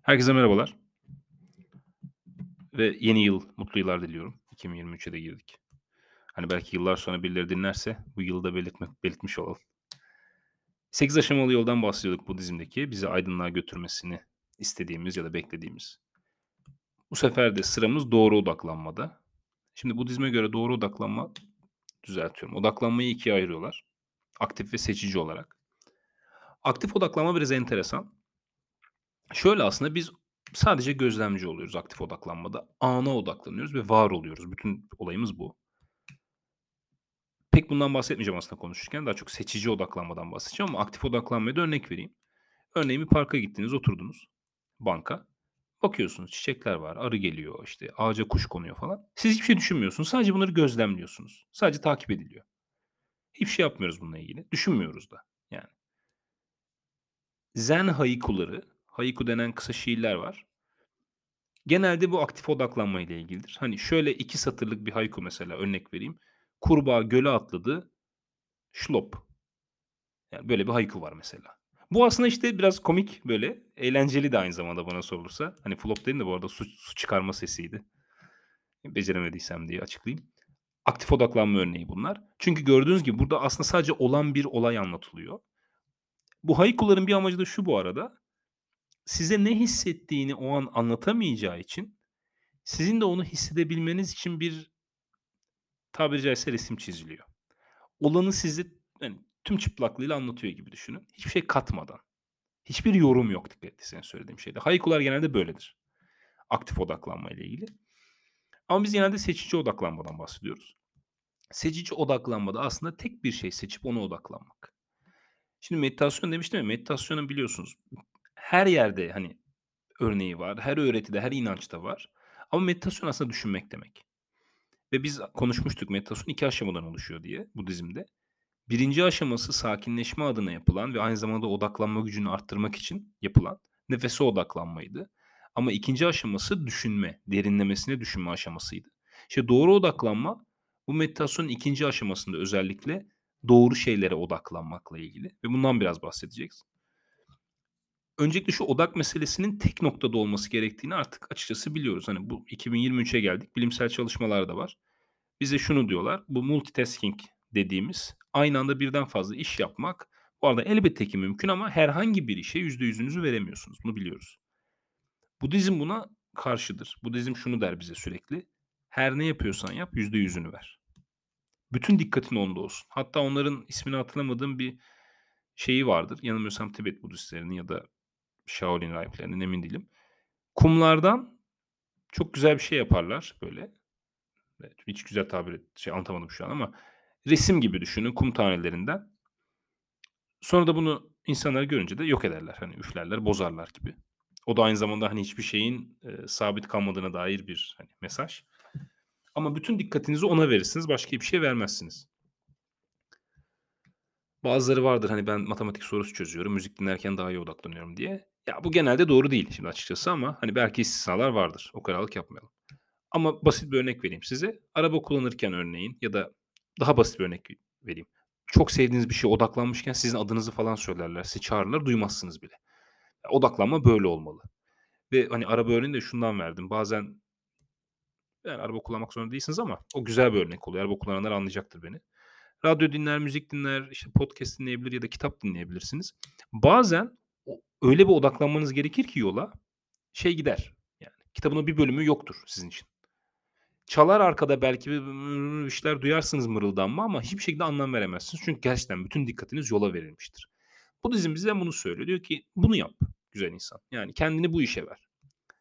Herkese merhabalar ve yeni yıl mutlu yıllar diliyorum. 2023'e de girdik. Hani belki yıllar sonra birileri dinlerse bu yılı da belirtmiş olalım. 8 aşamalı yoldan bahsediyorduk Budizm'deki bizi aydınlığa götürmesini istediğimiz ya da beklediğimiz. Bu sefer de sıramız doğru odaklanmada. Şimdi Budizm'e göre doğru odaklanma, düzeltiyorum. Odaklanmayı ikiye ayırıyorlar. Aktif ve seçici olarak. Aktif odaklanma biraz enteresan. Şöyle aslında biz sadece gözlemci oluyoruz aktif odaklanmada. Ana odaklanıyoruz ve var oluyoruz. Bütün olayımız bu. Pek bundan bahsetmeyeceğim aslında konuşurken. Daha çok seçici odaklanmadan bahsedeceğim ama aktif odaklanmaya da örnek vereyim. Örneğin bir parka gittiniz, oturdunuz. Banka. Bakıyorsunuz çiçekler var, arı geliyor, işte ağaca kuş konuyor falan. Siz hiçbir şey düşünmüyorsunuz. Sadece bunları gözlemliyorsunuz. Sadece takip ediliyor. Hiçbir şey yapmıyoruz bununla ilgili. Düşünmüyoruz da yani. Zen haikuları, haiku denen kısa şiirler var. Genelde bu aktif odaklanma ile ilgilidir. Hani şöyle 2 satırlık bir haiku mesela örnek vereyim. Kurbağa göle atladı, şlop. Yani böyle bir haiku var mesela. Bu aslında, işte, biraz komik, böyle, eğlenceli de aynı zamanda bana sorulursa. Hani flop dedim de bu arada su çıkarma sesiydi. Beceremediysem diye açıklayayım. Aktif odaklanma örneği bunlar. Çünkü gördüğünüz gibi burada aslında sadece olan bir olay anlatılıyor. Bu haikuların bir amacı da şu bu arada, size ne hissettiğini o an anlatamayacağı için sizin de onu hissedebilmeniz için bir tabiri caizse resim çiziliyor. Olanı size, hani, tüm çıplaklığıyla anlatıyor gibi düşünün. Hiçbir şey katmadan. Hiçbir yorum yok dikkat ettiyseniz söylediğim şeyde. Haikular genelde böyledir. Aktif odaklanma ile ilgili. Ama biz genelde seçici odaklanmadan bahsediyoruz. Seçici odaklanmada aslında tek bir şey seçip ona odaklanmak. Şimdi meditasyon demiştim ya, meditasyonun biliyorsunuz her yerde hani örneği var. Her öğretide, her inançta var. Ama meditasyon aslında düşünmek demek. Ve biz konuşmuştuk meditasyon 2 aşamadan oluşuyor diye Budizm'de. Birinci aşaması sakinleşme adına yapılan ve aynı zamanda odaklanma gücünü arttırmak için yapılan nefese odaklanmaydı. Ama ikinci aşaması düşünme, derinlemesine düşünme aşamasıydı. İşte doğru odaklanma bu meditasyonun ikinci aşamasında özellikle doğru şeylere odaklanmakla ilgili ve bundan biraz bahsedeceğiz. Öncelikle şu odak meselesinin tek noktada olması gerektiğini artık açıkçası biliyoruz. Hani bu 2023'e geldik. Bilimsel çalışmalar da var. Bize şunu diyorlar, bu multitasking dediğimiz aynı anda birden fazla iş yapmak, bu arada elbette ki mümkün ama herhangi bir işe %100'ünüzü veremiyorsunuz. Bunu biliyoruz. Budizm buna karşıdır. Budizm şunu der bize sürekli, her ne yapıyorsan yap %100'ünü ver. Bütün dikkatin onda olsun. Hatta onların ismini hatırlamadığım bir şeyi vardır. Yanılmıyorsam Tibet Budistlerinin ya da Shaolin rahiplerinin emin değilim. Kumlardan çok güzel bir şey yaparlar böyle. Evet, hiç güzel anlatamadım şu an ama resim gibi düşünün kum tanelerinden. Sonra da bunu insanlar görünce de yok ederler. Hani üflerler, bozarlar gibi. O da aynı zamanda, hani, hiçbir şeyin, sabit kalmadığına dair bir, hani, mesaj. Ama bütün dikkatinizi ona verirsiniz, başka bir şeye vermezsiniz. Bazıları vardır, hani, ben matematik sorusu çözüyorum, müzik dinlerken daha iyi odaklanıyorum diye. Ya, bu genelde doğru değil şimdi açıkçası ama, hani, belki istisnalar vardır. O ukalalık yapmayalım. Ama basit bir örnek vereyim size. Araba kullanırken örneğin ya da daha basit bir örnek vereyim. Çok sevdiğiniz bir şeye odaklanmışken sizin adınızı falan söylerler, sizi çağırırlar, duymazsınız bile. Ya, odaklanma böyle olmalı ve, hani, araba örneğini de şundan verdim. Bazen, yani, araba kullanmak zorunda değilsiniz ama o güzel bir örnek oluyor. Araba kullananlar anlayacaktır beni. Radyo dinler, müzik dinler, işte, podcast dinleyebilir ya da kitap dinleyebilirsiniz. Bazen öyle bir odaklanmanız gerekir ki yola, şey gider, yani, kitabın o bir bölümü yoktur sizin için. Çalar arkada belki bir işler duyarsınız mırıldanma ama hiçbir şekilde anlam veremezsiniz. Çünkü gerçekten bütün dikkatiniz yola verilmiştir. Budizm bize bunu söylüyor. Diyor ki bunu yap güzel insan. Yani kendini bu işe ver.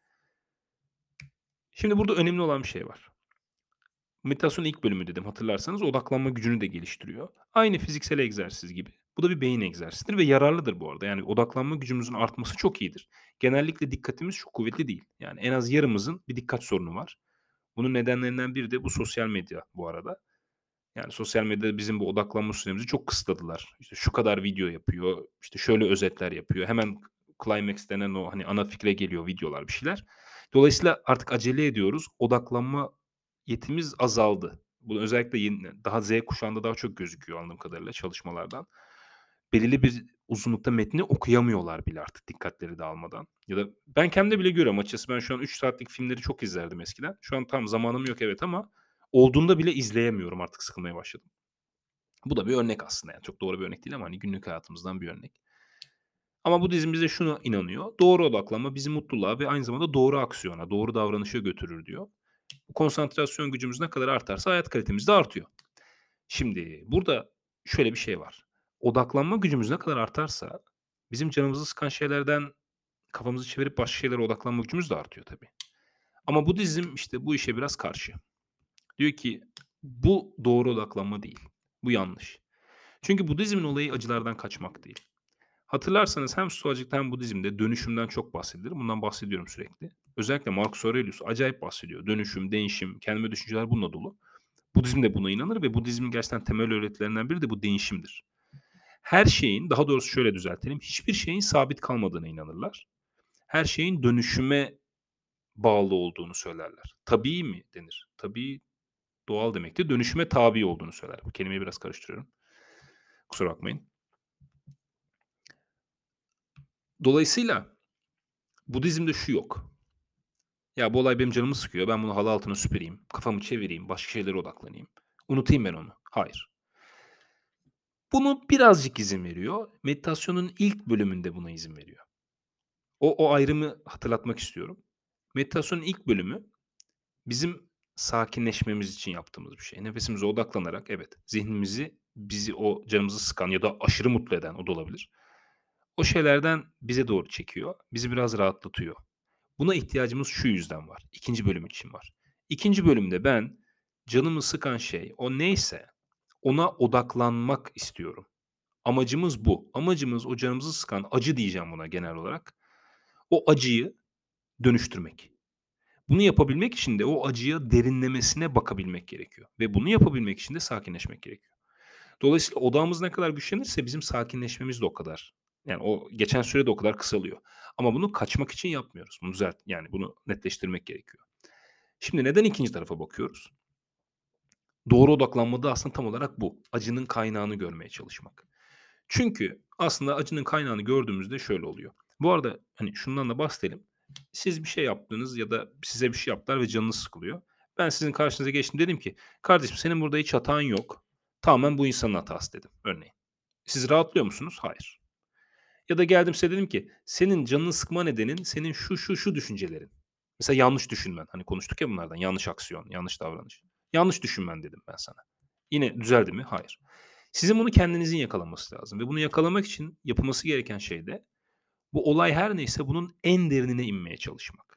Şimdi burada önemli olan bir şey var. Meditasyonun ilk bölümü dedim hatırlarsanız odaklanma gücünü de geliştiriyor. Aynı fiziksel egzersiz gibi. Bu da bir beyin egzersizidir ve yararlıdır bu arada. Yani odaklanma gücümüzün artması çok iyidir. Genellikle dikkatimiz çok kuvvetli değil. Yani en az yarımızın bir dikkat sorunu var. Bunun nedenlerinden biri de bu sosyal medya bu arada. Yani, sosyal medyada bizim bu odaklanma süremizi çok kısıtladılar. İşte, şu kadar video yapıyor, işte, şöyle özetler yapıyor. Hemen climax denen o, hani, ana fikre geliyor videolar, bir şeyler. Dolayısıyla artık acele ediyoruz. Odaklanma yetimiz azaldı. Bu özellikle daha Z kuşağında daha çok gözüküyor anladığım kadarıyla çalışmalardan. Belirli bir uzunlukta metni okuyamıyorlar bile artık dikkatleri dağılmadan. Ya da ben kendimde bile görüyorum açıkçası. Ben şu an 3 saatlik filmleri çok izlerdim eskiden. Şu an tam zamanım yok evet ama olduğunda bile izleyemiyorum artık sıkılmaya başladım. Bu da bir örnek aslında yani çok doğru bir örnek değil ama hani günlük hayatımızdan bir örnek. Ama Budizm bize şuna inanıyor. Doğru odaklanma bizi mutluluğa ve aynı zamanda doğru aksiyona, doğru davranışa götürür diyor. Bu konsantrasyon gücümüz ne kadar artarsa hayat kalitemiz de artıyor. Şimdi burada şöyle bir şey var. Odaklanma gücümüz ne kadar artarsa bizim canımızı sıkan şeylerden kafamızı çevirip başka şeylere odaklanma gücümüz de artıyor tabii. Ama Budizm işte bu işe biraz karşı. Diyor ki bu doğru odaklanma değil. Bu yanlış. Çünkü Budizmin olayı acılardan kaçmak değil. Hatırlarsanız hem Stoacılıkta hem Budizm'de dönüşümden çok bahsedilir. Bundan bahsediyorum sürekli. Özellikle Marcus Aurelius acayip bahsediyor. Dönüşüm, değişim, kendime düşünceler bununla dolu. Budizm de buna inanır ve Budizmin gerçekten temel öğretilerinden biri de bu değişimdir. Her şeyin, daha doğrusu şöyle düzeltelim, hiçbir şeyin sabit kalmadığına inanırlar. Her şeyin dönüşüme bağlı olduğunu söylerler. Tabii mi denir? Tabii doğal demektir. Dönüşüme tabi olduğunu söyler. Bu kelimeyi biraz karıştırıyorum. Kusura bakmayın. Dolayısıyla Budizm'de şu yok. Ya bu olay benim canımı sıkıyor. Ben bunu halı altına süpüreyim. Kafamı çevireyim. Başka şeylere odaklanayım. Unutayım ben onu. Hayır. Bunu birazcık izin veriyor. Meditasyonun ilk bölümünde buna izin veriyor. O ayrımı hatırlatmak istiyorum. Meditasyonun ilk bölümü bizim sakinleşmemiz için yaptığımız bir şey. Nefesimize odaklanarak evet, zihnimizi, bizi o canımızı sıkan ya da aşırı mutlu eden o da olabilir. O şeylerden bize doğru çekiyor. Bizi biraz rahatlatıyor. Buna ihtiyacımız şu yüzden var. 2. bölüm için var. 2. bölümde ben canımı sıkan şey o neyse ona odaklanmak istiyorum. Amacımız bu. Amacımız o canımızı sıkan acı diyeceğim buna genel olarak. O acıyı dönüştürmek. Bunu yapabilmek için de o acıya derinlemesine bakabilmek gerekiyor ve bunu yapabilmek için de sakinleşmek gerekiyor. Dolayısıyla odağımız ne kadar güçlenirse bizim sakinleşmemiz de o kadar. Yani o geçen süre de o kadar kısalıyor. Ama bunu kaçmak için yapmıyoruz. Bunu yani bunu netleştirmek gerekiyor. Şimdi neden ikinci tarafa bakıyoruz? Doğru odaklanma da aslında tam olarak bu. Acının kaynağını görmeye çalışmak. Çünkü aslında acının kaynağını gördüğümüzde şöyle oluyor. Bu arada hani şundan da bahsedelim. Siz bir şey yaptınız ya da size bir şey yaptılar ve canınız sıkılıyor. Ben sizin karşınıza geçtim dedim ki kardeşim senin burada hiç hatan yok. Tamamen bu insanın hatası dedim örneğin. Siz rahatlıyor musunuz? Hayır. Ya da geldim size dedim ki senin canını sıkma nedenin senin şu düşüncelerin. Mesela yanlış düşünmen. Hani konuştuk ya bunlardan. Yanlış aksiyon, yanlış davranış. Yanlış düşünmen dedim ben sana. Yine düzeldi mi? Hayır. Sizin bunu kendinizin yakalaması lazım ve bunu yakalamak için yapılması gereken şey de bu olay her neyse bunun en derinine inmeye çalışmak.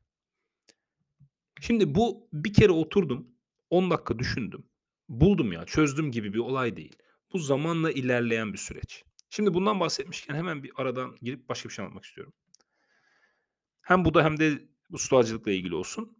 Şimdi bu bir kere oturdum, 10 dakika düşündüm. Buldum ya, çözdüm gibi bir olay değil. Bu zamanla ilerleyen bir süreç. Şimdi bundan bahsetmişken hemen bir aradan girip başka bir şey anlatmak istiyorum. Hem bu da hem de bu stoacılıkla ilgili olsun.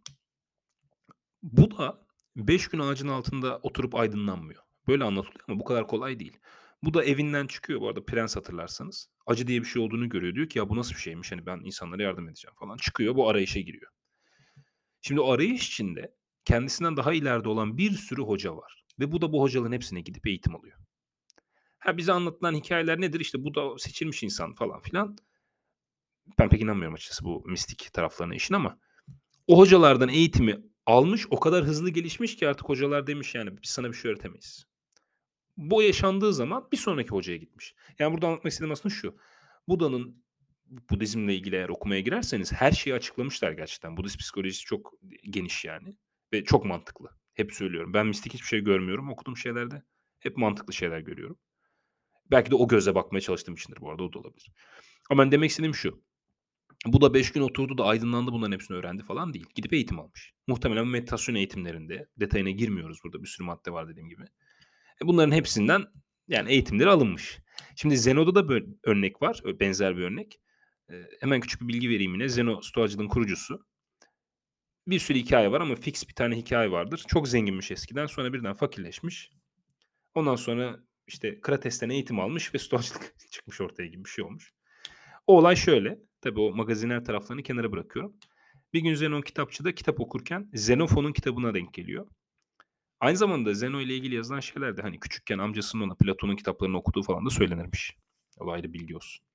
Bu da 5 gün ağacın altında oturup aydınlanmıyor. Böyle anlatılıyor ama bu kadar kolay değil. Bu da evinden çıkıyor bu arada prens hatırlarsanız. Acı diye bir şey olduğunu görüyor. Diyor ki ya bu nasıl bir şeymiş hani ben insanlara yardım edeceğim falan. Çıkıyor bu arayışa giriyor. Şimdi o arayış içinde kendisinden daha ileride olan bir sürü hoca var. Ve bu da bu hocaların hepsine gidip eğitim alıyor. Ha bize anlatılan hikayeler nedir? İşte bu da seçilmiş insan falan filan. Ben pek inanmıyorum açıkçası bu mistik taraflarına işin ama o hocalardan eğitimi almış, o kadar hızlı gelişmiş ki artık hocalar demiş yani biz sana bir şey öğretemeyiz. Bu yaşandığı zaman bir sonraki hocaya gitmiş. Yani burada anlatmak istediğim aslında şu. Buda'nın Budizmle ilgili eğer okumaya girerseniz her şeyi açıklamışlar gerçekten. Budist psikolojisi çok geniş yani ve çok mantıklı. Hep söylüyorum. Ben mistik hiçbir şey görmüyorum okuduğum şeylerde. Hep mantıklı şeyler görüyorum. Belki de o gözle bakmaya çalıştığım içindir bu arada o da olabilir. Ama ben demek istediğim şu. Bu da 5 gün oturdu da aydınlandı bunların hepsini öğrendi falan değil. Gidip eğitim almış. Muhtemelen meditasyon eğitimlerinde detayına girmiyoruz burada bir sürü madde var dediğim gibi. Bunların hepsinden yani eğitimleri alınmış. Şimdi Zeno'da da böyle örnek var. Benzer bir örnek. Hemen küçük bir bilgi vereyim yine. Zeno Stoacılığın kurucusu. Bir sürü hikaye var ama fix bir tane hikaye vardır. Çok zenginmiş eskiden. Sonra birden fakirleşmiş. Ondan sonra işte Krates'ten eğitim almış ve Stoacılık çıkmış ortaya gibi bir şey olmuş. O olay şöyle. Tabii o magazinel taraflarını kenara bırakıyorum. Bir gün Zenon kitapçıda kitap okurken Xenophon'un kitabına denk geliyor. Aynı zamanda Zeno ile ilgili yazılan şeyler de hani küçükken amcasının ona Platon'un kitaplarını okuduğu falan da söylenirmiş. O ayrı bilgi olsun.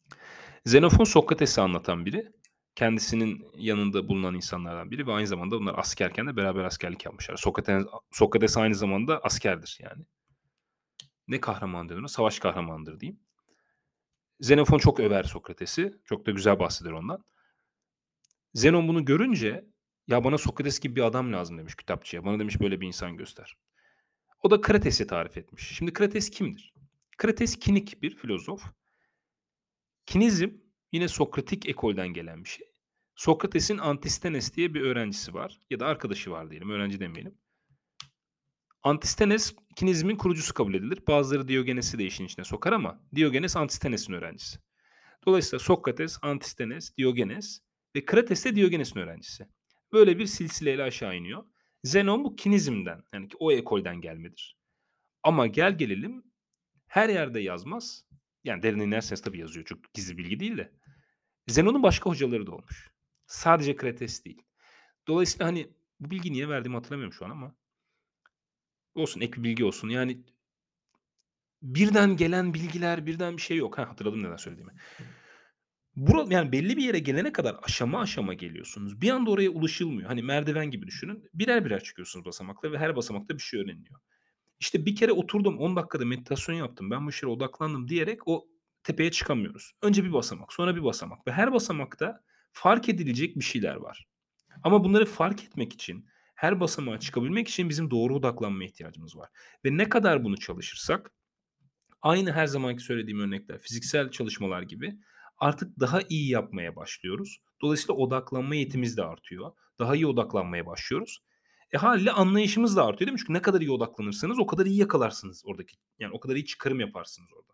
Xenofon Sokrates'i anlatan biri. Kendisinin yanında bulunan insanlardan biri ve aynı zamanda bunlar askerken de beraber askerlik yapmışlar. Sokrates aynı zamanda askerdir yani. Ne kahramandır ona? Savaş kahramanıdır diyeyim. Xenofon çok över Sokrates'i. Çok da güzel bahseder ondan. Zenon bunu görünce, "Ya, bana Sokrates gibi bir adam lazım." demiş kitapçıya. "Bana" demiş, "böyle bir insan göster." O da Krates'i tarif etmiş. Şimdi Krates kimdir? Krates Kinik bir filozof. Kinizm yine Sokratik ekolden gelen bir şey. Sokrates'in Antistenes diye bir öğrencisi var ya da arkadaşı var diyelim, öğrenci demeyelim. Antistenes Kinizmin kurucusu kabul edilir. Bazıları Diyogenes'i de işin içine sokar ama Diyogenes Antistenes'in öğrencisi. Dolayısıyla Sokrates, Antistenes, Diyogenes ve Krates de Diyogenes'in öğrencisi. Böyle bir silsileyle aşağı iniyor. Zenon bu Kinizm'den yani o ekolden gelmedir. Ama gel gelelim her yerde yazmaz. Yani derine inerseniz tabii yazıyor. Çok gizli bilgi değil de. Zenon'un başka hocaları da olmuş. Sadece Krates değil. Dolayısıyla hani bu bilgiyi niye verdiğimi hatırlamıyorum şu an ama olsun, ek bir bilgi olsun. Yani birden gelen bilgiler, birden bir şey yok. Hatırladım neden söylediğimi. Yani belli bir yere gelene kadar aşama aşama geliyorsunuz. Bir anda oraya ulaşılmıyor. Hani merdiven gibi düşünün. Birer birer çıkıyorsunuz basamakla ve her basamakta bir şey öğreniliyor. İşte bir kere oturdum 10 dakikada meditasyon yaptım. Ben bu işe odaklandım diyerek o tepeye çıkamıyoruz. Önce bir basamak, sonra bir basamak ve her basamakta fark edilecek bir şeyler var. Ama bunları fark etmek için, her basamağa çıkabilmek için bizim doğru odaklanmaya ihtiyacımız var. Ve ne kadar bunu çalışırsak, aynı her zamanki söylediğim örnekler, fiziksel çalışmalar gibi artık daha iyi yapmaya başlıyoruz. Dolayısıyla odaklanma yetimiz de artıyor. Daha iyi odaklanmaya başlıyoruz. Hâliyle anlayışımız da artıyor değil mi? Çünkü ne kadar iyi odaklanırsanız o kadar iyi yakalarsınız oradaki yani o kadar iyi çıkarım yaparsınız orada.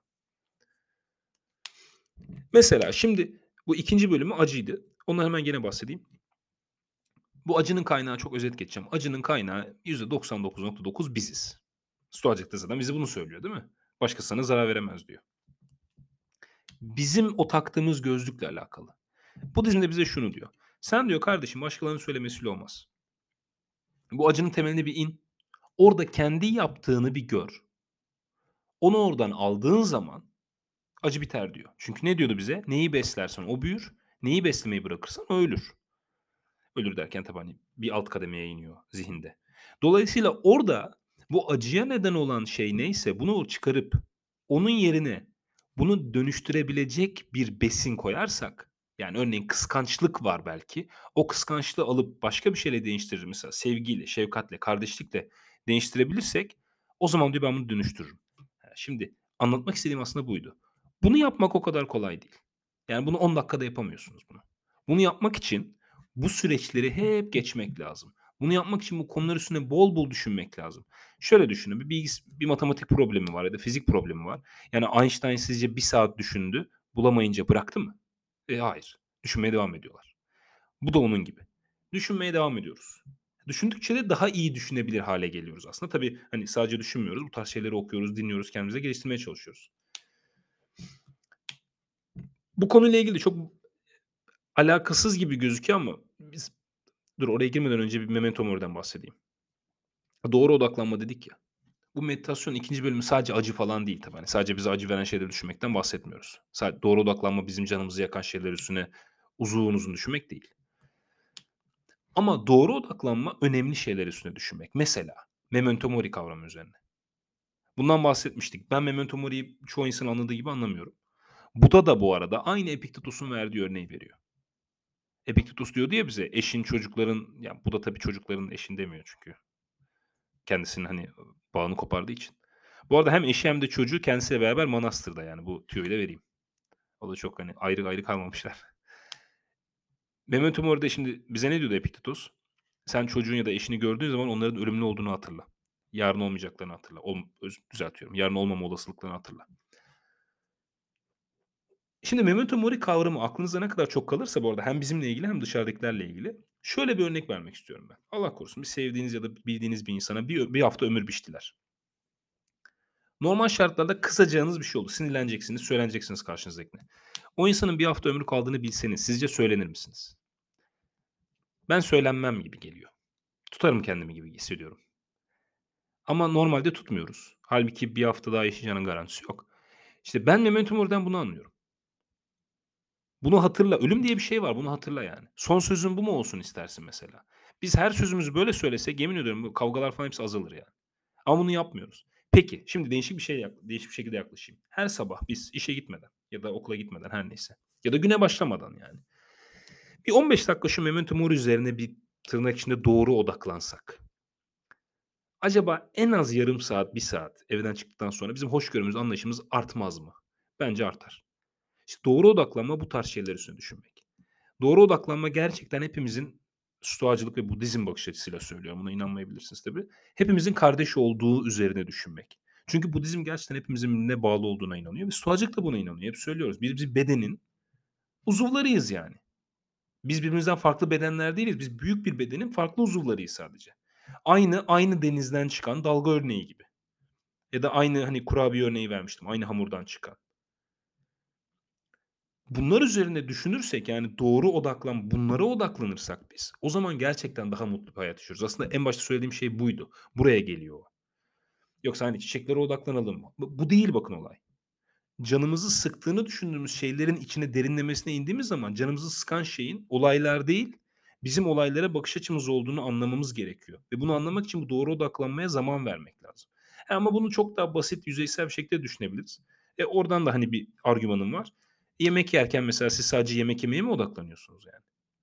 Mesela şimdi bu ikinci bölümü acıydı. Ondan hemen gene bahsedeyim. Bu acının kaynağı çok özet geçeceğim. Acının kaynağı %99,9 biziz. Stoacılık da zaten bize bunu söylüyor değil mi? Başkası sana zarar veremez diyor. Bizim o taktığımız gözlükle alakalı. Budizm de bize şunu diyor. Sen diyor kardeşim başkalarının söylemesiyle olmaz. Bu acının temeline bir in. Orada kendi yaptığını bir gör. Onu oradan aldığın zaman acı biter diyor. Çünkü ne diyordu bize? Neyi beslersen o büyür. Neyi beslemeyi bırakırsan o ölür. Ölür derken tabii hani bir alt kademeye iniyor zihinde. Dolayısıyla orada bu acıya neden olan şey neyse bunu çıkarıp onun yerine bunu dönüştürebilecek bir besin koyarsak, yani örneğin kıskançlık var belki. O kıskançlığı alıp başka bir şeyle değiştirir mesela sevgiyle, şefkatle, kardeşlikle değiştirebilirsek o zaman diyor ben bunu dönüştürürüm. Şimdi anlatmak istediğim aslında buydu. Bunu yapmak o kadar kolay değil. Yani bunu 10 dakikada yapamıyorsunuz bunu. Bunu yapmak için bu süreçleri hep geçmek lazım. Bunu yapmak için bu konular üstüne bol bol düşünmek lazım. Şöyle düşünün, bir matematik problemi var ya da fizik problemi var. Yani Einstein sizce bir saat düşündü, bulamayınca bıraktı mı? Hayır. Düşünmeye devam ediyorlar. Bu da onun gibi. Düşünmeye devam ediyoruz. Düşündükçe de daha iyi düşünebilir hale geliyoruz aslında. Tabii, hani, sadece düşünmüyoruz. Bu tarz şeyleri okuyoruz, dinliyoruz, kendimizi de geliştirmeye çalışıyoruz. Bu konuyla ilgili çok alakasız gibi gözüküyor ama dur oraya girmeden önce bir Memento Mori'den bahsedeyim. Doğru odaklanma dedik ya. Bu meditasyonun ikinci bölümü sadece acı falan değil tabii. Hani, sadece bize acı veren şeyleri düşünmekten bahsetmiyoruz. Doğru odaklanma bizim canımızı yakan şeyler üstüne uzun uzun düşünmek değil. Ama doğru odaklanma önemli şeyler üstüne düşünmek. Mesela Memento Mori kavramı üzerine. Bundan bahsetmiştik. Ben Memento Mori'yi çoğu insan anladığı gibi anlamıyorum. Buda da bu arada aynı Epiktetos'un verdiği örneği veriyor. Epiktetos diyordu ya bize eşin, çocukların, ya Buda tabii çocukların eşin demiyor çünkü. Kendisinin, hani, bağını kopardığı için. Bu arada hem eşi hem de çocuğu kendisiyle beraber manastırda, yani bu tüyoyu da vereyim. O da çok, hani, ayrı ayrı kalmamışlar. Memento Mori'de şimdi bize ne diyordu Epiktetos? Sen çocuğun ya da eşini gördüğün zaman onların ölümlü olduğunu hatırla. Yarın olmayacaklarını hatırla. Düzeltiyorum. Yarın olmama olasılıklarını hatırla. Şimdi Memento Mori kavramı aklınızda ne kadar çok kalırsa bu arada hem bizimle ilgili hem dışarıdakilerle ilgili şöyle bir örnek vermek istiyorum ben. Allah korusun bir sevdiğiniz ya da bildiğiniz bir insana bir hafta ömür biçtiler. Normal şartlarda kızacağınız bir şey olur. Sinirleneceksiniz, söyleneceksiniz karşınızdakine. O insanın bir hafta ömrü kaldığını bilseniz sizce söylenir misiniz? Ben söylenmem gibi geliyor. Tutarım kendimi gibi hissediyorum. Ama normalde tutmuyoruz. Hâlbuki bir hafta daha yaşayacağının garantisi yok. İşte ben Memento Mori'den bunu anlıyorum. Bunu hatırla. Ölüm diye bir şey var. Bunu hatırla yani. Son sözün bu mu olsun istersin mesela? Biz her sözümüzü böyle söylesek yemin ediyorum bu kavgalar falan hepsi azalır yani. Ama bunu yapmıyoruz. Peki, şimdi değişik bir şekilde yaklaşayım. Her sabah biz işe gitmeden ya da okula gitmeden her neyse ya da güne başlamadan yani bir 15 dakika şu memento mori üzerine bir tırnak içinde doğru odaklansak. Acaba en az yarım saat, bir saat evden çıktıktan sonra bizim hoşgörümüz, anlayışımız artmaz mı? Bence artar. İşte doğru odaklanma bu tarz şeyler üstüne düşünmek. Doğru odaklanma gerçekten hepimizin Stoacılık ve Budizm bakış açısıyla söylüyorum. Buna inanmayabilirsiniz tabii. Hepimizin kardeş olduğu üzerine düşünmek. Çünkü Budizm gerçekten hepimizin birbirine bağlı olduğuna inanıyor ve Stoacılık da buna inanıyor. Hep söylüyoruz. Biz bir bedenin uzuvlarıyız yani. Biz birbirimizden farklı bedenler değiliz. Biz büyük bir bedenin farklı uzuvlarıyız sadece. Aynı denizden çıkan dalga örneği gibi. Ya da aynı, hani, kurabiye örneği vermiştim. Aynı hamurdan çıkan. Bunlar üzerine düşünürsek, yani, bunlara odaklanırsak biz, o zaman gerçekten daha mutlu bir hayat yaşıyoruz. Aslında en başta söylediğim şey buydu. Buraya geliyor o. Yoksa, hani, çiçeklere odaklanalım. Bu değil bakın olay. Canımızı sıktığını düşündüğümüz şeylerin içine derinlemesine indiğimiz zaman canımızı sıkan şeyin olaylar değil, bizim olaylara bakış açımız olduğunu anlamamız gerekiyor ve bunu anlamak için bu doğru odaklanmaya zaman vermek lazım. Ama bunu çok daha basit, yüzeysel bir şekilde düşünebiliriz. Oradan da, hani, bir argümanım var. Yemek yerken mesela siz sadece yemek yemeye mi odaklanıyorsunuz yani?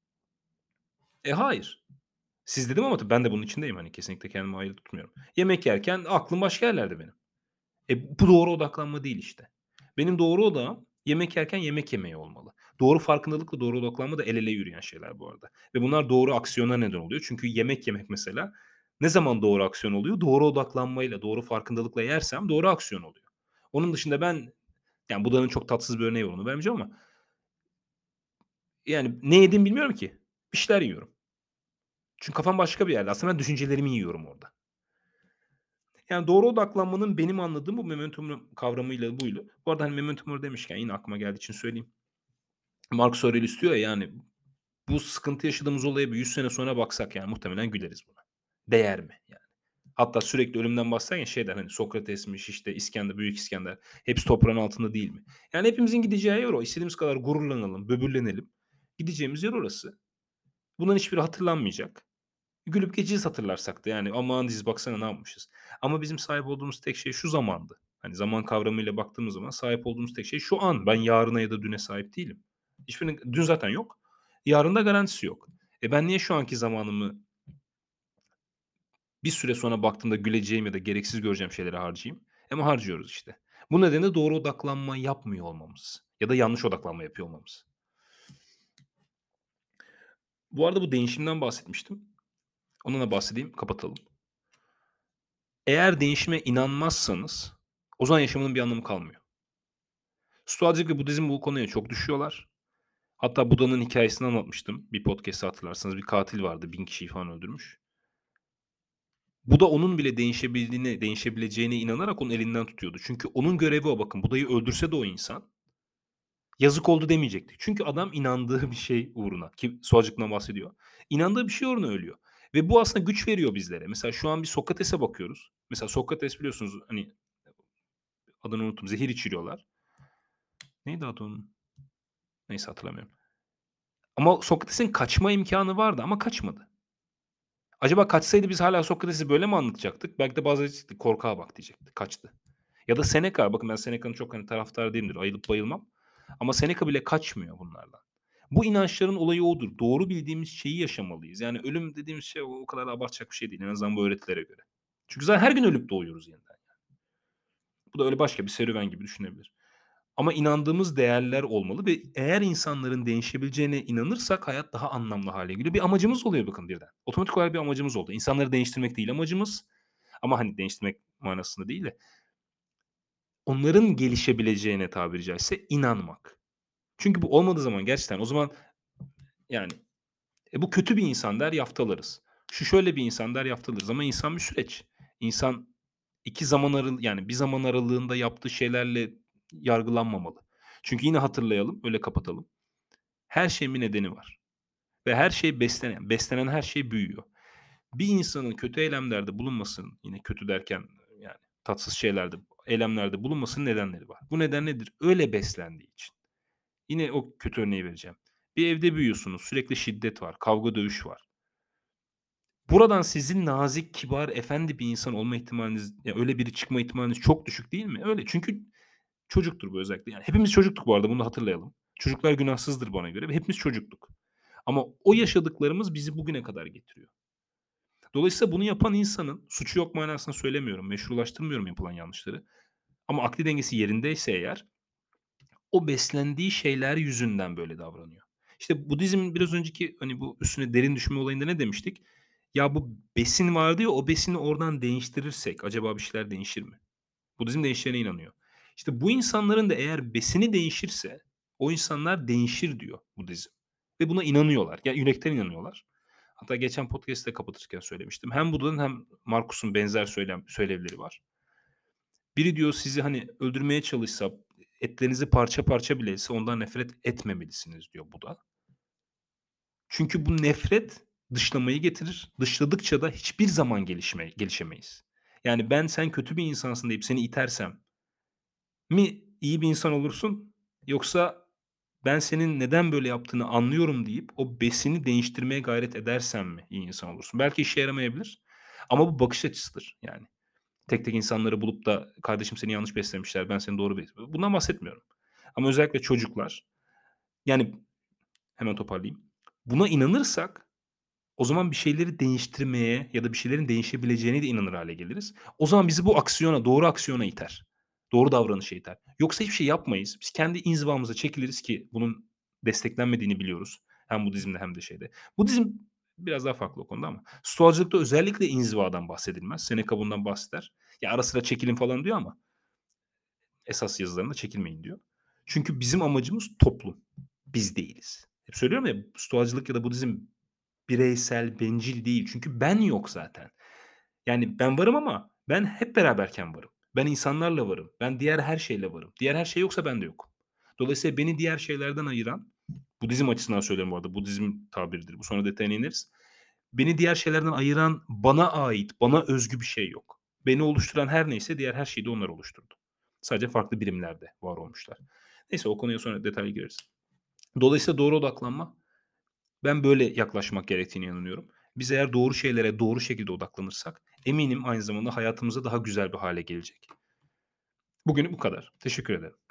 Hayır. Siz dedim ama tabii ben de bunun içindeyim, hani, kesinlikle kendimi ayrı tutmuyorum. Yemek yerken aklım başka yerlerde benim. Bu doğru odaklanma değil işte. Benim doğru odağım yemek yerken yemek yemeye olmalı. Doğru farkındalıkla doğru odaklanma da el ele yürüyen şeyler bu arada ve bunlar doğru aksiyona neden oluyor. Çünkü yemek yemek mesela ne zaman doğru aksiyon oluyor? Doğru odaklanmayla, doğru farkındalıkla yersem doğru aksiyon oluyor. Onun dışında ben, yani, Buda'nın çok tatsız bir örneği var, onu vermeyeceğim ama, yani, ne yediğimi bilmiyorum ki. Bir şeyler yiyorum. Çünkü kafam başka bir yerde. Aslında ben düşüncelerimi yiyorum orada. Yani, doğru odaklanmanın benim anladığım bu momentum kavramıyla buydu. Bu arada, hani, momentum mori demişken yine aklıma geldiği için söyleyeyim. Marcus Aurelius diyor ya, yani, bu sıkıntı yaşadığımız olaya bir 100 sene sonra baksak, yani, muhtemelen güleriz buna. Değer mi, yani? Hatta sürekli ölümden bahsederken şey der, hani, Sokrates'miş, işte, İskender, Büyük İskender, hepsi toprağın altında değil mi? Yani, hepimizin gideceği yer o. İstediğimiz kadar gururlanalım, böbürlenelim. Gideceğimiz yer orası. Bunların hiçbiri hatırlanmayacak. Gülüp geçeceğiz hatırlarsak da yani aman diyeceğiz baksana ne yapmışız. Ama bizim sahip olduğumuz tek şey şu zamandı. Hani zaman kavramıyla baktığımız zaman sahip olduğumuz tek şey şu an. Ben yarına ya da düne sahip değilim. Dün zaten yok. Yarın da garantisi yok. Ben niye şu anki zamanımı bir süre sonra baktığımda güleceğim ya da gereksiz göreceğim şeylere harcayayım? Ama harcıyoruz işte. Bu nedenle doğru odaklanma yapmıyor olmamız ya da yanlış odaklanma yapıyor olmamız. Bu arada bu değişimden bahsetmiştim. Ondan da bahsedeyim, kapatalım. Eğer değişime inanmazsanız o zaman yaşamanın bir anlamı kalmıyor. Stoacılık ve Budizm bu konuya çok düşüyorlar. Hatta Buda'nın hikâyesini anlatmıştım bir podcast'te hatırlarsanız. Bir katil vardı, 1000 kişiyi falan öldürmüş. Buda onun bile değişebileceğine inanarak onun elinden tutuyordu. Çünkü onun görevi o bakın. Buda'yı öldürse de o insan yazık oldu demeyecekti. Çünkü adam inandığı bir şey uğruna ki Stoacılıktan bahsediyor. İnandığı bir şey uğruna ölüyor ve bu aslında güç veriyor bizlere. Mesela şu an bir Sokrates'e bakıyoruz. Mesela Sokrates biliyorsunuz, hani, adını unuttum, zehir içiriyorlar. Neydi adı onun? Neyse hatırlamıyorum. Ama Sokrates'in kaçma imkânı vardı ama kaçmadı. Acaba kaçsaydı biz hâlâ Sokrates'i böyle mi anlatacaktık? Belki de bazıları diyecekti, "Korkağa bak." diyecekti, kaçtı. Ya da Seneca, bakın ben Seneca'nın çok, hani, taraftarı değilimdir, ayılıp bayılmam ama Seneca bile kaçmıyor bunlardan. Bu inançların olayı odur. Doğru bildiğimiz şeyi yaşamalıyız. Yani ölüm dediğimiz şey o kadar da abartacak bir şey değil en azından bu öğretilere göre. Çünkü zaten her gün ölüp doğuyoruz yeniden. Bu da öyle başka bir serüven gibi düşünebilir. Ama inandığımız değerler olmalı ve eğer insanların değişebileceğine inanırsak hayat daha anlamlı hâle geliyor. Bir amacımız oluyor bakın birden. Otomatik olarak bir amacımız oldu. İnsanları değiştirmek değil amacımız ama, hani, değiştirmek manasında değil de onların gelişebileceğine tabiri caizse inanmak. Çünkü bu olmadığı zaman gerçekten o zaman, yani, bu kötü bir insan der yaftalarız. Şu şöyle bir insan der yaftalarız ama insan bir süreç. İnsan 2 zaman yani bir zaman aralığında yaptığı şeylerle yargılanmamalı. Çünkü yine hatırlayalım, öyle kapatalım. Her şeyin bir nedeni var ve her şey beslenen her şey büyüyor. Bir insanın kötü eylemlerde bulunmasının, yine kötü derken yani tatsız eylemlerde bulunmasının nedenleri var. Bu neden nedir? Öyle beslendiği için. Yine o kötü örneği vereceğim. Bir evde büyüyorsunuz, sürekli şiddet var, kavga dövüş var. Buradan sizin nazik, kibar, efendi bir insan olma ihtimaliniz, ya, öyle biri çıkma ihtimaliniz çok düşük değil mi? Öyle. Çünkü çocuktur bu özellikle. Yani hepimiz çocuktuk bu arada, bunu hatırlayalım. Çocuklar günahsızdır bana göre ve hepimiz çocuktuk. Ama o yaşadıklarımız bizi bugüne kadar getiriyor. Dolayısıyla bunu yapan insanın suçu yok manasında söylemiyorum, meşrulaştırmıyorum yapılan yanlışları. Ama akli dengesi yerindeyse eğer, o beslendiği şeyler yüzünden böyle davranıyor. İşte Budizm'in biraz önceki, hani, bu üstüne derin düşme olayında ne demiştik? Ya, bu besin vardı ya, o besini oradan değiştirirsek acaba bir şeyler değişir mi? Budizm değişeceğine inanıyor. İşte bu insanların da eğer besini değişirse o insanlar değişir diyor Budizm ve buna inanıyorlar. Ya, yürekten inanıyorlar. Hatta geçen podcast'te kapatırken söylemiştim. Hem Buda'nın hem Marcus'un benzer söylevleri var. Biri diyor sizi, hani, öldürmeye çalışsa, etlerinizi parça parça bile etse ondan nefret etmemelisiniz diyor Buda. Çünkü bu nefret dışlamayı getirir. Dışladıkça da hiçbir zaman gelişemeyiz. Yani ben sen kötü bir insansın deyip seni itersem mi iyi bir insan olursun yoksa ben senin neden böyle yaptığını anlıyorum deyip o besini değiştirmeye gayret edersen mi iyi insan olursun? Belki işe yaramayabilir ama bu bakış açısıdır yani. Tek tek insanları bulup da kardeşim seni yanlış beslemişler, ben seni doğru bundan bahsetmiyorum. Ama özellikle çocuklar, yani hemen toparlayayım. Buna inanırsak o zaman bir şeyleri değiştirmeye ya da bir şeylerin değişebileceğine de inanır hâle geliriz. O zaman bizi bu aksiyona, doğru aksiyona iter. Doğru davranışa iter. Yoksa hiçbir şey yapmayız. Biz kendi inzivamıza çekiliriz ki bunun desteklenmediğini biliyoruz. Hem Budizm'de hem de şeyde. Budizm biraz daha farklı o konuda ama Stoacılıkta özellikle inzivadan bahsedilmez. Seneca bundan bahseder. Ya, ara sıra çekilin falan diyor ama esas yazılarında çekilmeyin diyor. Çünkü bizim amacımız toplum. Biz değiliz. Hep söylüyorum ya, Stoacılık ya da Budizm bireysel, bencil değil. Çünkü ben yok zaten. Yani ben varım ama ben hep beraberken varım. Ben insanlarla varım. Ben diğer her şeyle varım. Diğer her şey yoksa ben de yokum. Dolayısıyla beni diğer şeylerden ayıran, Budizm açısından söylüyorum bu arada, Budizm tabiridir bu, sonra detayına ineriz. Beni diğer şeylerden ayıran, bana ait, bana özgü bir şey yok. Beni oluşturan her neyse diğer her şeyi de onlar oluşturdu. Sadece farklı birimlerde var olmuşlar. Neyse o konuya sonra detaylı gireriz. Dolayısıyla doğru odaklanma, ben böyle yaklaşmak gerektiğine inanıyorum. Biz eğer doğru şeylere doğru şekilde odaklanırsak eminim aynı zamanda hayatımıza daha güzel bir hâle gelecek. Bugünlük bu kadar. Teşekkür ederim.